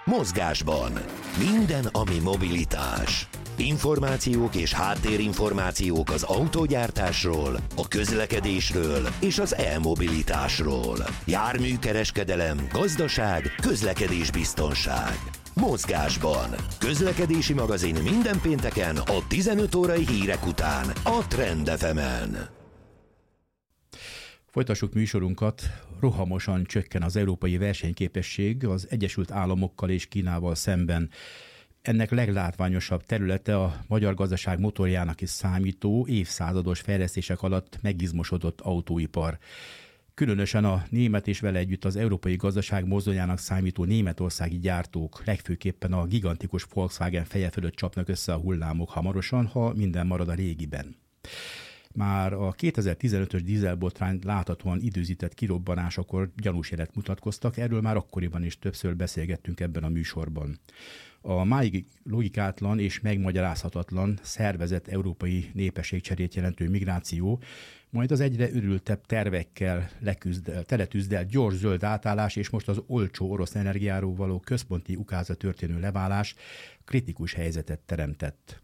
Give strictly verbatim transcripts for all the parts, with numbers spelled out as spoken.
Mozgásban. Minden, ami mobilitás. Információk és háttérinformációk az autógyártásról, a közlekedésről és az e-mobilitásról. Járműkereskedelem, gazdaság, közlekedésbiztonság. Mozgásban. Közlekedési magazin minden pénteken a tizenöt órai hírek után a Trend ef emen. Folytassuk műsorunkat. Rohamosan csökken az európai versenyképesség az Egyesült Államokkal és Kínával szemben. Ennek leglátványosabb területe a magyar gazdaság motorjának is számító évszázados fejlesztések alatt megizmosodott autóipar. Különösen a német és vele együtt az európai gazdaság mozdonyának számító németországi gyártók legfőképpen a gigantikus Volkswagen feje fölött csapnak össze a hullámok hamarosan, ha minden marad a régiben. Már a kétezer-tizenötös dízelbotrány láthatóan időzített kirobbanásakor gyanús jelet mutatkoztak, erről már akkoriban is többször beszélgettünk ebben a műsorban. A máig logikátlan és megmagyarázhatatlan szervezett európai népességcserét jelentő migráció, majd az egyre örültebb tervekkel leküzdel, teletűzdelt gyors zöld átállás és most az olcsó orosz energiáról való központi ukázat történő leválás kritikus helyzetet teremtett.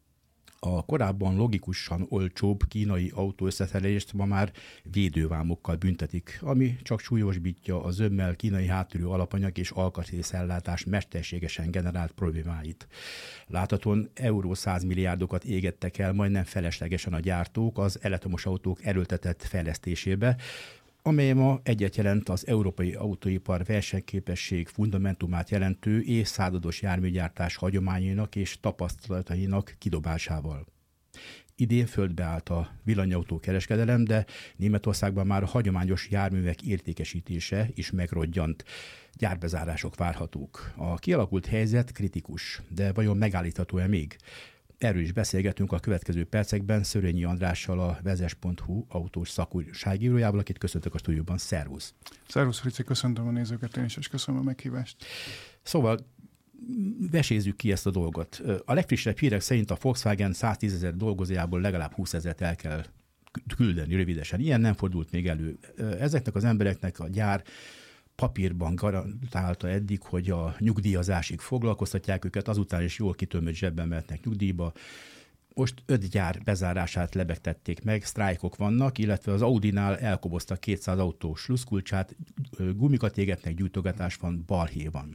A korábban logikusan olcsóbb kínai autóösszeszerelést ma már védővámokkal büntetik, ami csak súlyosbítja a zömmel kínai háttérű alapanyag és alkatrészellátás mesterségesen generált problémáit. Láthatóan euró százmilliárdokat égettek el majdnem feleslegesen a gyártók az elektromos autók erőltetett fejlesztésébe, amely ma egyet jelent az európai autóipar versenyképesség fundamentumát jelentő évszázados járműgyártás hagyományainak és tapasztalatainak kidobásával. Idén földbe állt a villanyautó kereskedelem, de Németországban már a hagyományos járművek értékesítése is megrodjant. Gyárbezárások várhatók. A kialakult helyzet kritikus, de vajon megállítható-e még? Erről is beszélgetünk a következő percekben Szörényi Andrással, a vezes pont hu autós szakújságírójával, akit köszöntök a stúdióban. Szervusz! Szervusz, Frici, köszöntöm a nézőket én is, és köszönöm a meghívást. Szóval vesézzük ki ezt a dolgot. A legfrissebb hírek szerint a Volkswagen száztízezer dolgozójából legalább húszezret el kell küldeni rövidesen. Ilyen nem fordult még elő. Ezeknek az embereknek a gyár papírban garantálta eddig, hogy a nyugdíjazásig foglalkoztatják őket, azután is jól kitömött zsebben mehetnek nyugdíjba. Most öt gyár bezárását lebegtették meg, sztrájkok vannak, illetve az Audinál elkoboztak kétszáz autó sluszkulcsát, gumikat égetnek, gyújtogatás van, balhé van.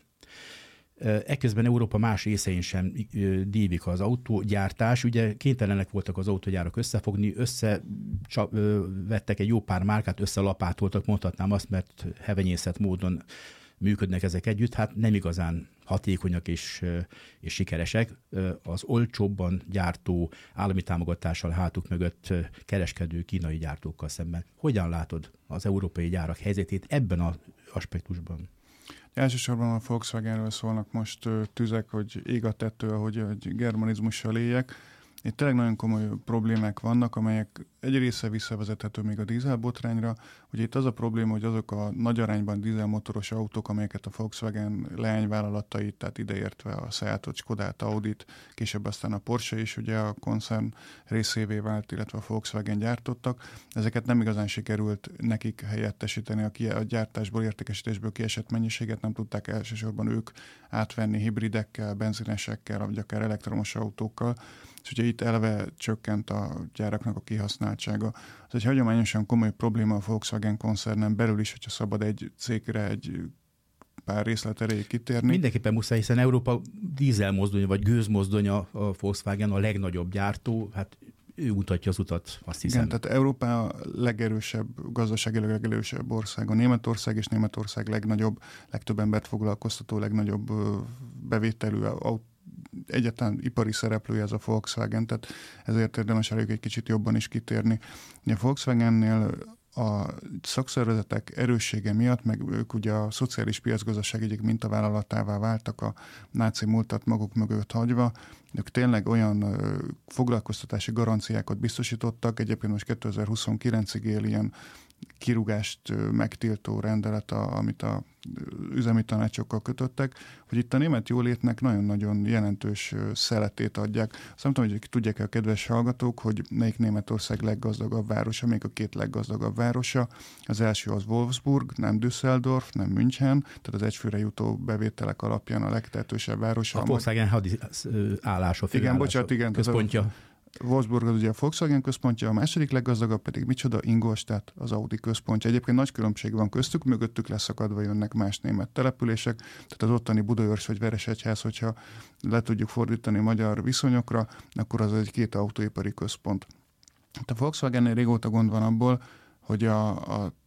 Ekközben Európa más részein sem dívik az autógyártás. Ugye kénytelenek voltak az autógyárak összefogni, összevettek egy jó pár márkát, összelapátoltak, mondhatnám azt, mert hevenyészet módon működnek ezek együtt, hát nem igazán hatékonyak és, és sikeresek. Az olcsóbban gyártó állami támogatással hátuk mögött kereskedő kínai gyártókkal szemben. Hogyan látod az európai gyárak helyzetét ebben az aspektusban? Elsősorban a Volkswagenről szólnak most tüzek, hogy ég a tető, ahogy, ahogy germanizmussal éljek. Itt tényleg nagyon komoly problémák vannak, amelyek egy része visszavezethető még a dízelbotrányra. Ugye itt az a probléma, hogy azok a nagy arányban dízelmotoros autók, amelyeket a Volkswagen leányvállalatai, tehát ideértve a Seatot, Skodát, Audit, később aztán a Porsche is ugye a koncern részévé vált, illetve a Volkswagen gyártottak. Ezeket nem igazán sikerült nekik helyettesíteni, a, ki- a gyártásból, értékesítésből kiesett mennyiséget nem tudták elsősorban ők átvenni hibridekkel, benzinesekkel, vagy akár elektromos autókkal. És ugye itt eleve csökkent a gyáraknak a kihasználtsága. Ez egy hagyományosan komoly probléma a Volkswagen koncernen belül is, hogyha szabad egy cégre egy pár részlet erejéig kitérni. Mindenképpen muszáj, hiszen Európa dízelmozdonya vagy gőzmozdonya, a Volkswagen a legnagyobb gyártó, hát ő mutatja az utat, azt hiszem. Igen, tehát Európa a legerősebb, gazdaságilag legerősebb ország. A Németország és Németország legnagyobb, legtöbb embert foglalkoztató, legnagyobb bevételű autó, egyáltalán ipari szereplője ez a Volkswagen, tehát ezért érdemes rájuk egy kicsit jobban is kitérni. A Volkswagennél a szakszervezetek erőssége miatt, meg ők ugye a szociális piacgazdaság egyik mintavállalatává váltak a náci múltat maguk mögött hagyva, ők tényleg olyan foglalkoztatási garanciákat biztosítottak, egyébként most kétezer-huszonkilencig él ilyen kirúgást megtiltó rendelet, a, amit a üzemi tanácsokkal kötöttek, hogy itt a német jólétnek nagyon-nagyon jelentős szeletét adják. Azt nem tudom, hogy tudják-e a kedves hallgatók, hogy melyik Németország leggazdagabb városa, még a két leggazdagabb városa. Az első az Wolfsburg, nem Düsseldorf, nem München, tehát az egyfőre jutó bevételek alapján a legtehetősebb városa. A Volkswagen hadi állása, igen, bocsánat, igen, központja. Wolfsburg az ugye a Volkswagen központja, a második leggazdagabb pedig micsoda? Ingolstadt, az Audi központja. Egyébként nagy különbség van köztük, mögöttük leszakadva jönnek más német települések, tehát az ottani Budaörs vagy Veresegyház, hogyha le tudjuk fordítani magyar viszonyokra, akkor az egy két autóipari központ. A Volkswagennél régóta gond van abból, hogy a, a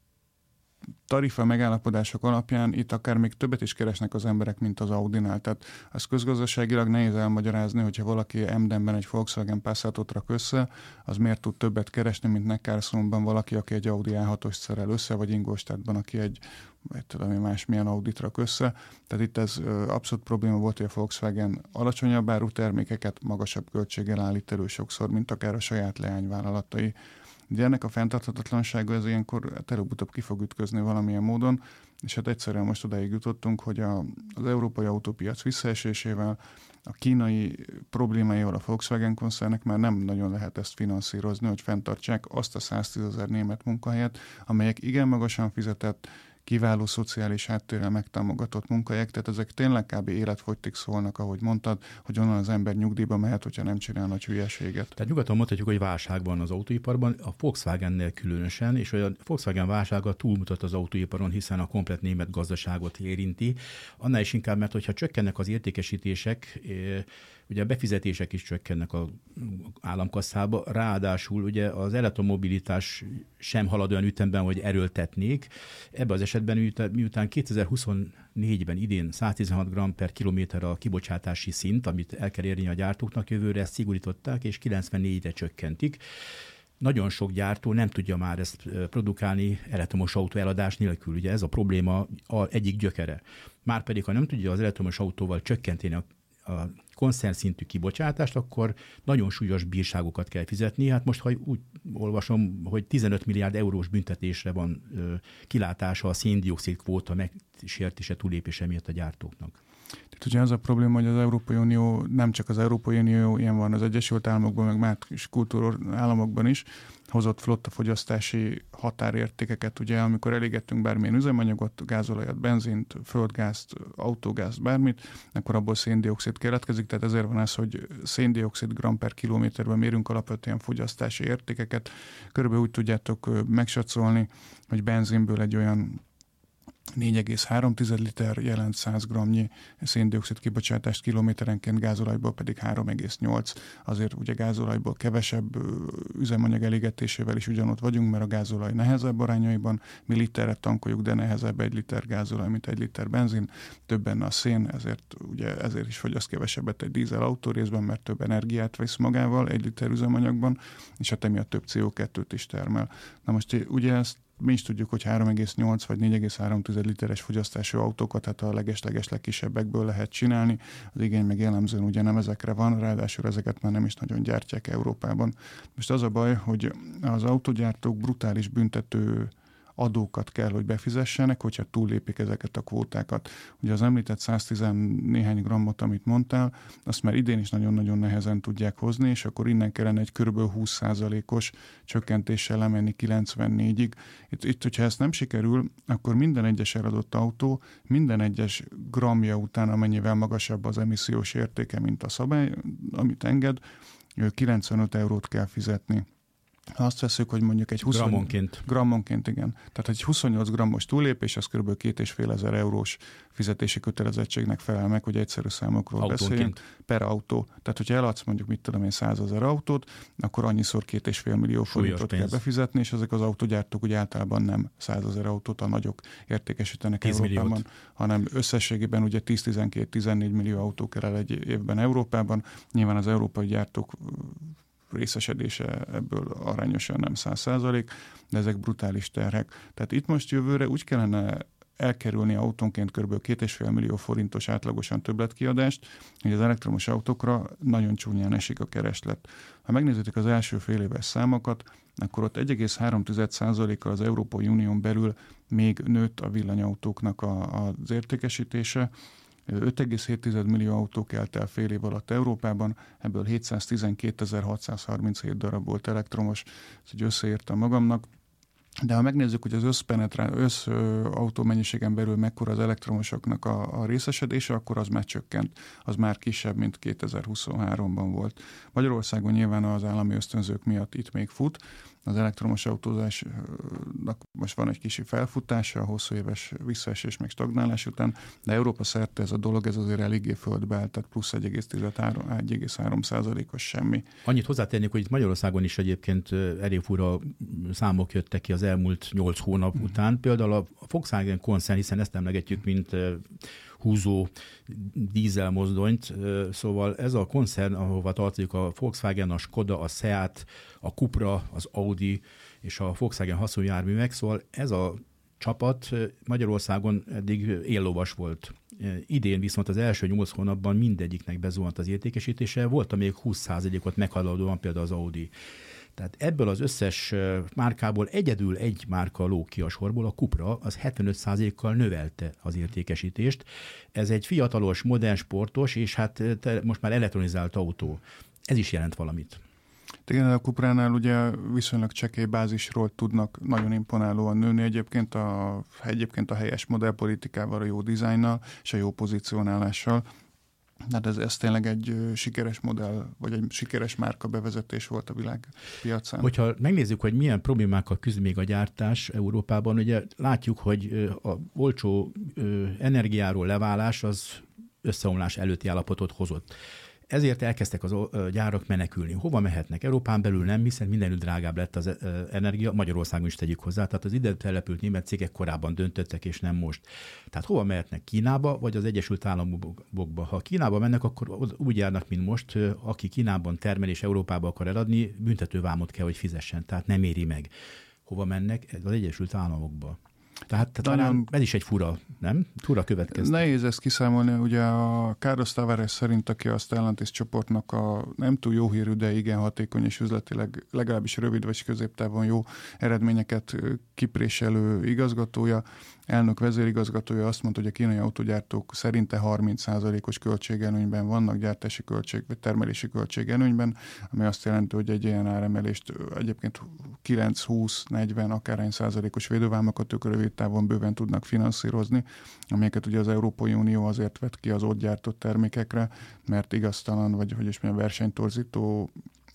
tarifa megállapodások alapján itt akár még többet is keresnek az emberek, mint az Audinál. Tehát az közgazdaságilag nehéz elmagyarázni, hogyha valaki Emdenben egy Volkswagen Passatot rak össze, az miért tud többet keresni, mint Neckarsulmban valaki, aki egy Audi á hatos szerel össze, vagy Ingolstadtban, aki egy tudom én más milyen Audit rak össze. Tehát itt ez abszolút probléma volt, hogy a Volkswagen alacsonyabb áru termékeket magasabb költséggel állít elő sokszor, mint akár a saját leányvállalatai. Ugye ennek a fenntarthatatlansága ez ilyenkor hát előbb-utóbb ki fog ütközni valamilyen módon, és hát egyszerűen most odáig jutottunk, hogy a, az európai autópiac visszaesésével, a kínai problémáival a Volkswagen koncernek már nem nagyon lehet ezt finanszírozni, hogy fenntartsák azt a száztízezer német munkahelyet, amelyek igen magasan fizetett, kiváló szociális háttérrel megtámogatott munkahelyek, tehát ezek tényleg kb. Életfogytig szólnak, ahogy mondtad, hogy onnan az ember nyugdíjba mehet, hogyha nem csinál nagy hülyeséget. Tehát nyugaton mondhatjuk, hogy válság van az autóiparban, a Volkswagennél különösen, és a Volkswagen válsága túlmutat az autóiparon, hiszen a komplett német gazdaságot érinti. Annál is inkább, mert hogyha csökkennek az értékesítések, ugye a befizetések is csökkennek az államkasszába, ráadásul ugye az elektromobilitás sem halad olyan ütemben, hogy erőltetnék. Ebben az esetben miután kétezer-huszonnégyben idén száztizenhat gramm per kilométer a kibocsátási szint, amit el kell érni a gyártóknak, jövőre ezt szigorították, és kilencvennégyre csökkentik. Nagyon sok gyártó nem tudja már ezt produkálni elektromos autó eladás nélkül. Ugye ez a probléma a egyik gyökere. Márpedig, ha nem tudja az elektromos autóval csökkenteni a a koncernszintű kibocsátást, akkor nagyon súlyos bírságokat kell fizetni. Hát most, ha úgy olvasom, hogy tizenöt milliárd eurós büntetésre van ö, kilátása a szén-dioxid kvóta megsértése, túlépése miatt a gyártóknak. Tehát ugye az a probléma, hogy az Európai Unió, nem csak az Európai Unió, ilyen van az Egyesült Államokban, meg más kultúrállamokban is, hozott flottafogyasztási határértékeket, ugye amikor elégettünk bármilyen üzemanyagot, gázolajat, benzint, földgázt, autógázt, bármit, akkor abból széndioxid keletkezik, tehát ezért van az, hogy széndioxid gram per kilométerben mérünk alapvetően fogyasztási értékeket. Körülbelül úgy tudjátok megsatszolni, hogy benzinből egy olyan négy egész három liter jelent száz grammnyi széndioxid kibocsátást kilométerenként, gázolajból pedig három egész nyolc. Azért ugye gázolajból kevesebb üzemanyag elégetésével is ugyanott vagyunk, mert a gázolaj nehezebb arányaiban, mi literre tankoljuk, de nehezebb egy liter gázolaj, mint egy liter benzin, több benne a szén, ezért, ugye, ezért is fogyaszt kevesebbet egy dízel autó részben, mert több energiát vesz magával egy liter üzemanyagban, és hát emiatt több cé o kettőt is termel. Na most ugye ezt mi is tudjuk, hogy három egész nyolc vagy négy egész három literes fogyasztású autókat, hát a leges-leges legkisebbekből lehet csinálni. Az igény meg jellemzően ugye nem ezekre van, ráadásul ezeket már nem is nagyon gyártják Európában. Most az a baj, hogy az autógyártók brutális büntető adókat kell, hogy befizessenek, hogyha túllépik ezeket a kvótákat. Ugye az említett száztíz néhány grammot, amit mondtál, azt már idén is nagyon-nagyon nehezen tudják hozni, és akkor innen kellene egy kb. húsz százalékos csökkentéssel lemenni kilencvennégyig. Itt, itt, hogyha ezt nem sikerül, akkor minden egyes eladott autó, minden egyes grammja után, amennyivel magasabb az emissziós értéke, mint a szabály, amit enged, kilencvenöt eurót kell fizetni. Ha azt veszük, hogy mondjuk egy húsz grammonként. Grammonként, igen. Tehát egy huszonnyolc grammos túllépés, az kb. két és fél ezer eurós fizetési kötelezettségnek felel meg, hogy egyszerű számokról beszéljünk. Per autó. Tehát, hogyha eladsz mondjuk, mit tudom én, százezer autót, akkor annyiszor két és fél millió forintot kell befizetni, és ezek az autógyártók ugye általában nem százezer autót, a nagyok értékesítenek Európában, milliót. Hanem összességében ugye tíz-tizenkét-tizennégy millió autó kell el egy évben Európában. Nyilván az európai gyártók részesedése ebből arányosan nem száz százalék, de ezek brutális terhek. Tehát itt most jövőre úgy kellene elkerülni autónként kb. két egész öt millió forintos átlagosan többletkiadást, hogy az elektromos autókra nagyon csúnyán esik a kereslet. Ha megnézitek az első fél éves számokat, akkor ott egy egész három százalékkal az Európai Unión belül még nőtt a villanyautóknak a, az értékesítése. öt egész hét millió autó kelt el fél év alatt Európában, ebből hétszáztizenkétezer-hatszázharminchét darab volt elektromos, ezt így összeírtam magamnak. De ha megnézzük, hogy az összpenetrál, össz autómennyiségen belül mekkora az elektromosoknak a, a részesedése, akkor az már csökkent. Az már kisebb, mint kétezer-huszonháromban volt. Magyarországon nyilván az állami ösztönzők miatt itt még fut. Az elektromos autózásnak most van egy kicsi felfutása, a hosszú éves visszaesés meg stagnálás után, de Európa szerte ez a dolog, ez azért eléggé földbe állt, tehát plusz egy egész három százalékos semmi. Annyit hozzátennék, hogy itt Magyarországon is egyébként elég fura számok jöttek ki az elmúlt nyolc hónap hmm. után. Például a Volkswagen koncern, hiszen ezt emlegetjük, mint húzó dízelmozdonyt, szóval ez a koncern, ahova tartozik a Volkswagen, a Skoda, a Seat, a Cupra, az Audi és a Volkswagen haszonjárművek, szóval ez a csapat Magyarországon eddig éllovas volt. Idén viszont az első nyolc hónapban mindegyiknek bezuhant az értékesítése, volt még húsz százalékot meghaladóan például az Audi. Tehát ebből az összes márkából egyedül egy márka lóg ki a sorból, a Cupra, az hetvenöt százalékkal növelte az értékesítést. Ez egy fiatalos, modern, sportos, és hát most már elektronizált autó. Ez is jelent valamit. Igen, a Cupránál ugye viszonylag csekély bázisról tudnak nagyon imponálóan nőni egyébként a, egyébként a helyes modellpolitikával, a jó dizájnnal és a jó pozícionálással. Hát ez, ez tényleg egy sikeres modell, vagy egy sikeres márka bevezetés volt a világpiacán. Hogyha megnézzük, hogy milyen problémákkal küzd még a gyártás Európában, ugye látjuk, hogy a olcsó energiáról leválás az összeomlás előtti állapotot hozott. Ezért elkezdtek az gyárak menekülni. Hova mehetnek? Európán belül nem, hiszen mindenütt drágább lett az energia, Magyarországon is tegyük hozzá, tehát az ide települt német cégek korábban döntöttek, és nem most. Tehát hova mehetnek? Kínába, vagy az Egyesült Államokba? Ha Kínába mennek, akkor úgy járnak, mint most, aki Kínában termel és Európába akar eladni, büntetővámot kell, hogy fizessen, tehát nem éri meg. Hova mennek? Az Egyesült Államokba. Tehát nagyon... ez is egy fura, nem? Fura következő. Nehéz ezt kiszámolni. Ugye a Carlos Tavares szerint, aki a Stellantis csoportnak a nem túl jó hírű, de igen hatékony és üzletileg legalábbis rövid vagy középtávon jó eredményeket kipréselő igazgatója, elnök vezérigazgatója azt mondta, hogy a kínai autógyártók szerinte harminc százalékos költségelőnyben vannak, gyártási költség vagy termelési költségelőnyben, ami azt jelenti, hogy egy ilyen áremelést egyébként kilenc, húsz, negyven, akárhány százalékos védővámokat ők rövid távon bőven tudnak finanszírozni, amelyeket ugye az Európai Unió azért vett ki az ott gyártott termékekre, mert igaztalan, vagy hogy is mondjam, versenytorzító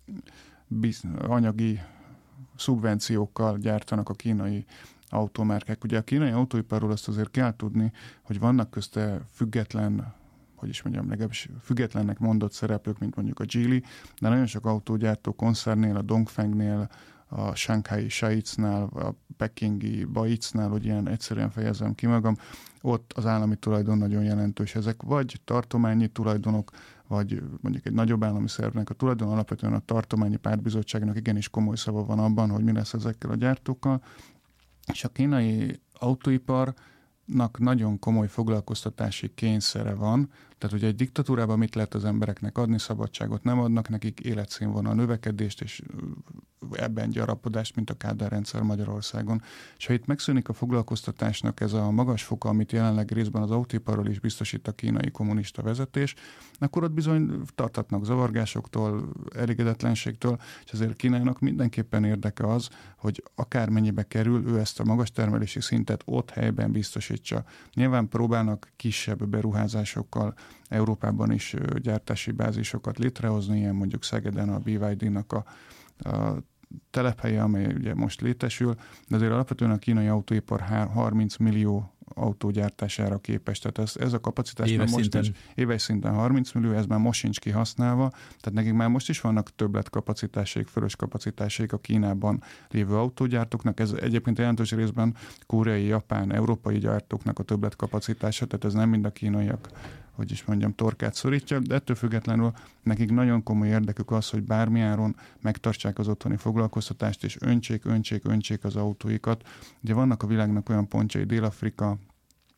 biz- anyagi szubvenciókkal gyártanak a kínai automárkák. Ugye a kínai autóiparról azt azért kell tudni, hogy vannak közte független, hogy is mondjam, legalábbis függetlennek mondott szereplők, mint mondjuk a Geely, de nagyon sok autógyártó koncernél, a Dongfengnél, a Shanghai Shaitznál, a pekingi Baitznál, hogy ilyen egyszerűen fejezem ki magam, ott az állami tulajdon nagyon jelentős. Ezek vagy tartományi tulajdonok, vagy mondjuk egy nagyobb állami szervnek a tulajdon, alapvetően a tartományi pártbizottságnak igenis komoly szava van abban, hogy mi lesz ezekkel a gyártókkal. És a kínai autóiparnak nagyon komoly foglalkoztatási kényszere van, tehát ugye egy diktatúrában mit lehet az embereknek adni, szabadságot nem adnak nekik, életszínvonal növekedést, és ebben gyarapodást, mint a Kádár rendszer Magyarországon. És ha itt megszűnik a foglalkoztatásnak ez a magas foka, amit jelenleg részben az autóiparról is biztosít a kínai kommunista vezetés, akkor ott bizony tartatnak zavargásoktól, elégedetlenségtől, és azért Kínának mindenképpen érdeke az, hogy akármennyibe kerül, ő ezt a magas termelési szintet ott helyben biztosítsa. Nyilván próbálnak kisebb beruházásokkal Európában is gyártási bázisokat létrehozni, ilyen mondjuk Szegeden a bé vé dé-nak a, a telephelye, amely ugye most létesül, de azért alapvetően a kínai autóipar harminc millió autógyártására képes. Tehát ez, ez a kapacitás éves most szinten. Is, éves szinten harminc millió, ez már most sincs kihasználva, tehát nekik már most is vannak többlet kapacitásaik, fölös kapacitásaik a Kínában lévő autógyártóknak. Ez egyébként jelentős részben koreai, japán, európai gyártóknak a többlet kapacitása, tehát ez nem mind a kínaiak, hogy is mondjam, torkát szorítja, de ettől függetlenül nekik nagyon komoly érdekük az, hogy bármiáron megtartsák az otthoni foglalkoztatást, és öntsék, öntsék, öntsék az autóikat. Ugye vannak a világnak olyan pontjai, Dél-Afrika,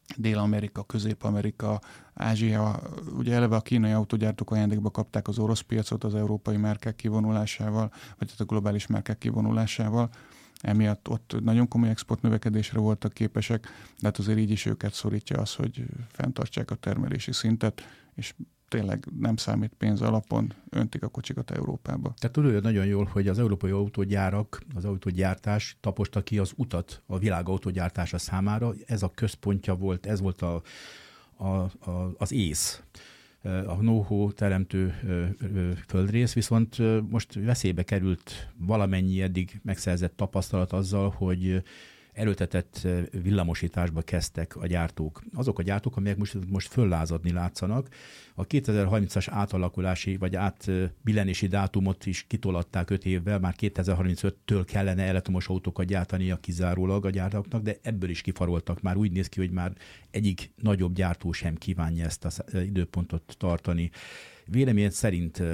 Dél-Amerika, Közép-Amerika, Ázsia, ugye eleve a kínai autógyártók ajándékba kapták az orosz piacot az európai márkák kivonulásával, vagy a globális márkák kivonulásával. Emiatt ott nagyon komoly exportnövekedésre voltak képesek, de hát azért így is őket szorítja az, hogy fenntartsák a termelési szintet, és tényleg nem számít pénz alapon, öntik a kocsikat Európába. Tehát tudod nagyon jól, hogy az európai autógyárak, az autógyártás taposta ki az utat a világ autógyártása számára. Ez a központja volt, ez volt a, a, a, az ész, a know-how teremtő földrész, viszont most veszélybe került valamennyi eddig megszerzett tapasztalat azzal, hogy erőltetett villamosításba kezdtek a gyártók. Azok a gyártók, amelyek most, most föllázadni látszanak. A kétezer-harmincas átalakulási vagy átbillenési dátumot is kitolatták öt évvel, már kétezer-harmincöttől kellene elektromos autókat gyártania kizárólag a gyártóknak, de ebből is kifaroltak. Már úgy néz ki, hogy már egyik nagyobb gyártó sem kívánja ezt az időpontot tartani. Véleményed szerint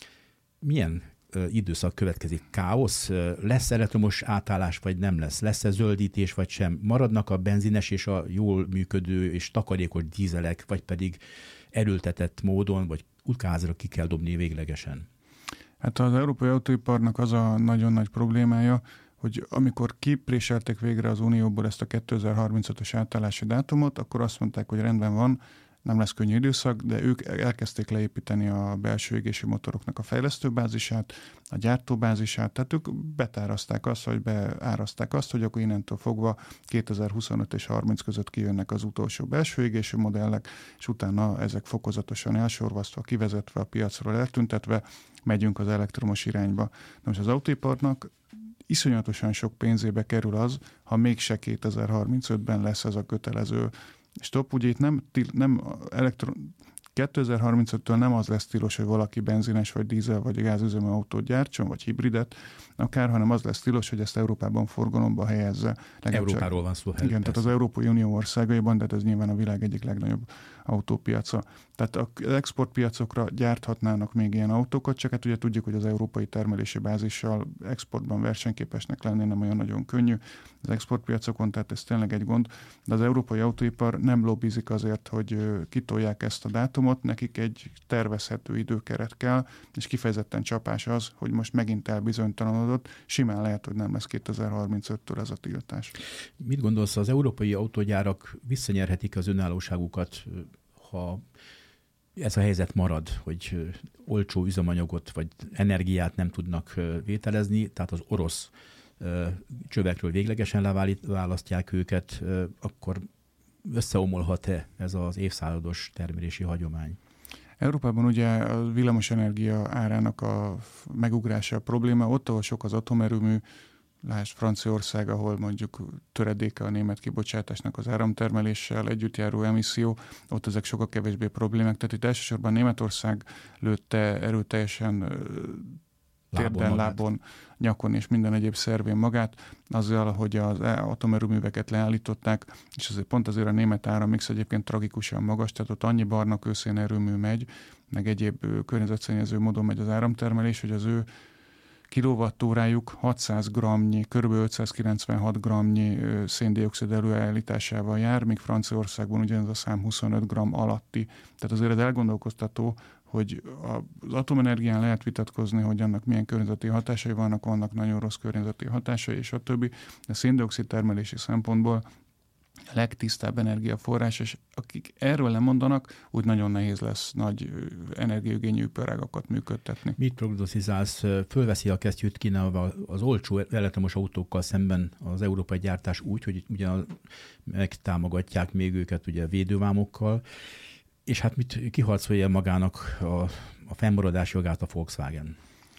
milyen időszak következik? Káosz? Lesz elektromos átállás, vagy nem lesz? Lesz-e zöldítés, vagy sem? Maradnak a benzines és a jól működő és takarékos dízelek, vagy pedig erőltetett módon, vagy utcázra ki kell dobni véglegesen? Hát az európai autóiparnak az a nagyon nagy problémája, hogy amikor kipréselték végre az Unióból ezt a kétezer-harmincötös átállási dátumot, akkor azt mondták, hogy rendben van, nem lesz könnyű időszak, de ők elkezdték leépíteni a belső égésű motoroknak a fejlesztőbázisát, a gyártóbázisát, tehát ők betárazták azt, vagy beáraszták azt, hogy akkor innentől fogva kétezer-huszonöt és harminc között kijönnek az utolsó belső égésű modellek, és utána ezek fokozatosan elsorvasztva, kivezetve a piacról eltüntetve, megyünk az elektromos irányba. Na most az autóiparnak iszonyatosan sok pénzébe kerül az, ha mégse kétezer-harmincötben lesz ez a kötelező stop. Ugye itt nem, nem elektron... kétezer-harmincöttől nem az lesz tilos, hogy valaki benzines, vagy dízel, vagy gázüzemű autót gyártson, vagy hibridet, akár, hanem az lesz tilos, hogy ezt Európában forgalomba helyezze. Európáról csak... van szó. Igen, tehát az Európai Unió országaiban, de ez nyilván a világ egyik legnagyobb autópiaca. Tehát az exportpiacokra gyárthatnának még ilyen autókat, csak hát ugye tudjuk, hogy az európai termelési bázissal exportban versenyképesnek lenni nem olyan nagyon könnyű az exportpiacokon, tehát ez tényleg egy gond. De az európai autóipar nem lobbizik azért, hogy kitolják ezt a dátumot, nekik egy tervezhető időkeret kell, és kifejezetten csapás az, hogy most megint elbizonytalanodott, simán lehet, hogy nem lesz kétezer-harmincöttől ez a tiltás. Mit gondolsz, az európai autógyárak visszanyerhetik az önállóságukat, ha ez a helyzet marad, hogy olcsó üzemanyagot vagy energiát nem tudnak vételezni, tehát az orosz csövekről véglegesen leválasztják őket, akkor összeomolhat-e ez az évszázados termelési hagyomány? Európában ugye a villamosenergia árának a megugrása a probléma, ott, ahol sok az atomerőmű, lásd Franciaország, ahol mondjuk töredéke a német kibocsátásnak az áramtermeléssel együtt járó emisszió, ott ezek sokkal kevésbé problémák. Tehát itt elsősorban Németország lőtte erőteljesen térden, lábon, nyakon és minden egyéb szervén magát, azzal, hogy az atomerőműveket leállították, és azért pont azért a német árammix egyébként tragikusan magas, tehát ott annyi barna kőszén erőmű megy, meg egyéb környezetszennyező módon megy az áramtermelés, hogy az ő kilovattórájuk hatszáz grammnyi, kb. ötszázkilencvenhat grammnyi széndioxid előállításával jár, míg Franciaországban ugyanez a szám huszonöt gramm alatti. Tehát azért ez elgondolkoztató, hogy az atomenergián lehet vitatkozni, hogy annak milyen környezeti hatásai vannak, vannak nagyon rossz környezeti hatásai, és a többi. De széndioxid termelési szempontból a legtisztább energiaforrás, és akik erről lemondanak, úgy nagyon nehéz lesz nagy energiaigényű iparágakat működtetni. Mit prognosztizálsz? Fölveszi a kesztyűt Kínával az olcsó elektromos autókkal szemben az európai gyártás úgy, hogy ugyan megtámogatják még őket ugye védővámokkal, és hát mit kiharcolja magának a, a fennmaradás jogát a Volkswagen?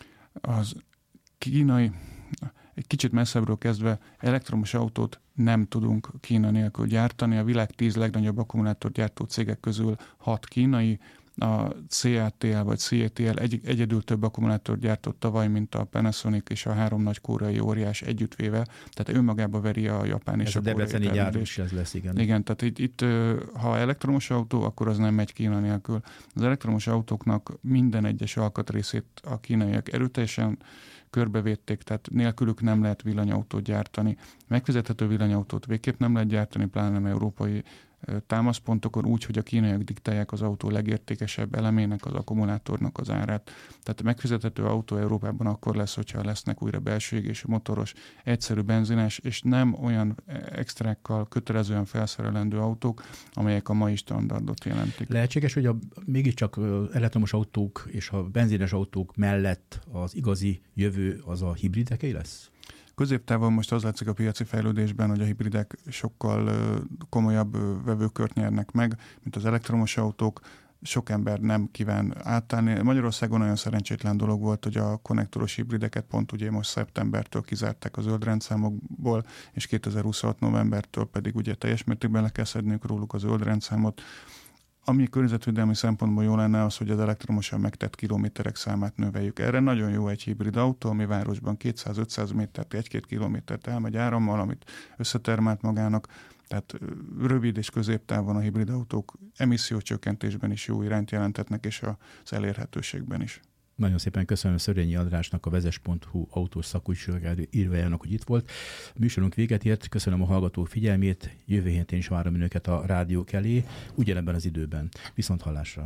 Az kínai, egy kicsit messzebbről kezdve elektromos autót nem tudunk Kína nélkül gyártani. A világ tíz legnagyobb akkumulátorgyártó cégek közül hat kínai, a cé á té el vagy cé á té el egy, egyedül több akkumulátort gyártott tavaly, mint a Panasonic és a három nagy koreai óriás együttvéve, tehát önmagába veri a japán és ez a, a debreceni gyár is ez lesz, igen. Igen, tehát itt, itt ha elektromos autó, akkor az nem megy Kína nélkül. Az elektromos autóknak minden egyes alkatrészét a kínaiak erőteljesen körbevédték, tehát nélkülük nem lehet villanyautót gyártani. Megfizethető villanyautót végképp nem lehet gyártani, pláne nem európai támaszpontokon úgy, hogy a kínaiak diktálják az autó legértékesebb elemének, az akkumulátornak az árát. Tehát a megfizethető autó Európában akkor lesz, hogyha lesznek újra belső égésű motoros, egyszerű benzines, és nem olyan extrákkal kötelezően felszerelendő autók, amelyek a mai standardot jelentik. Lehetséges, hogy a mégiscsak elektromos autók és a benzines autók mellett az igazi jövő az a hibrideké lesz? Középtávon most az látszik a piaci fejlődésben, hogy a hibridek sokkal komolyabb vevőkört nyernek meg, mint az elektromos autók. Sok ember nem kíván átállni. Magyarországon olyan szerencsétlen dolog volt, hogy a konnektoros hibrideket pont ugye most szeptembertől kizárták a zöld rendszámokból, és kétezer-huszonhat novembertől pedig ugye teljes mértékben le kell szedniük róluk a zöld rendszámot. Ami környezetvédelmi szempontból jó lenne az, hogy az elektromosan megtett kilométerek számát növeljük. Erre nagyon jó egy hibrid autó, ami városban kétszáz-ötszáz métert, egy-két kilométert elmegy árammal, amit összetermált magának. Tehát rövid és középtávon a hibrid autók emissziócsökkentésben is jó irányt jelentetnek, és az elérhetőségben is. Nagyon szépen köszönöm Szörényi Andrásnak, a vezes pont hu autós szakújság írójának, hogy itt volt. A műsorunk véget ért, köszönöm a hallgatók figyelmét, jövő héten is várom önöket a rádiók elé, ugyanebben az időben. Viszont hallásra!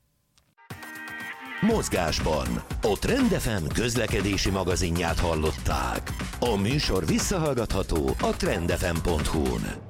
Mozgásban a Trend ef em közlekedési magazinját hallották. A műsor visszahallgatható a trend ef em pont hu-n.